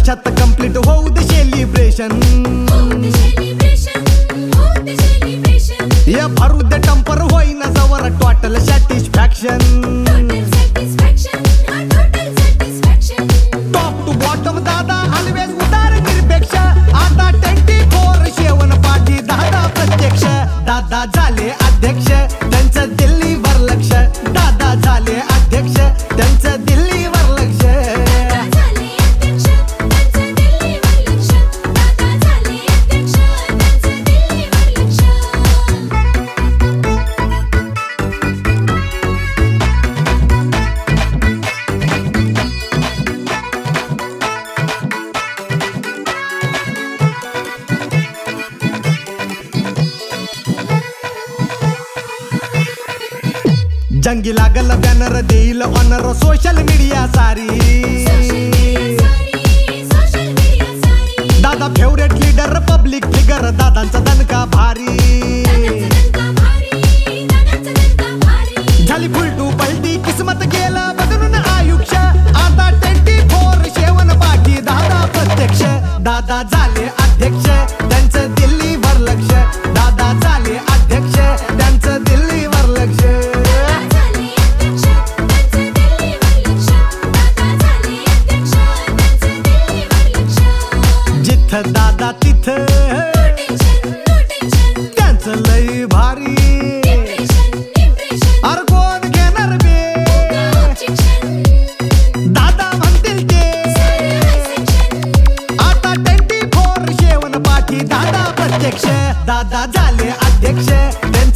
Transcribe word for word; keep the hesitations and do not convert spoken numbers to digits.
वर्षात कंप्लीट होऊ दे सेलिब्रेशन, या भरू दे टंपर होईना जवर total satisfaction. Top to bottom Dada always उदार निरपेक्ष, आता ट्वेंटी फोर शेवन पाठी दादा प्रत्यक्ष. दादा झाले अध्यक्ष त्यांचं दिल्लीवर लक्ष, दादा झाले अध्यक्ष त्यांचं दिल्लीवर लक्ष. जंगी लागल बॅनर देईल ऑनर सोशल मीडिया सारी, Dada favourite leader public figure दादांचा दणका भारी. झाली फुलटू पलटी किस्मत गेलं बदलून आयुष्य, आता ट्वेंटी फोर शेवन पाठी दादा प्रत्यक्ष. दादा झाले अध्यक्ष त्यांचं दिल्लीवर लक्ष, दादा झाले अध्यक्ष त्यांचं दिल्लीवर लक्ष. जिथं दादा तिथं त्यांचं लय भारी, अर कोण घेणार बे दादा म्हणतील ते. आता ट्वेंटी फोर शेवन पाठी दादा प्रत्यक्ष, दादा झाले अध्यक्ष.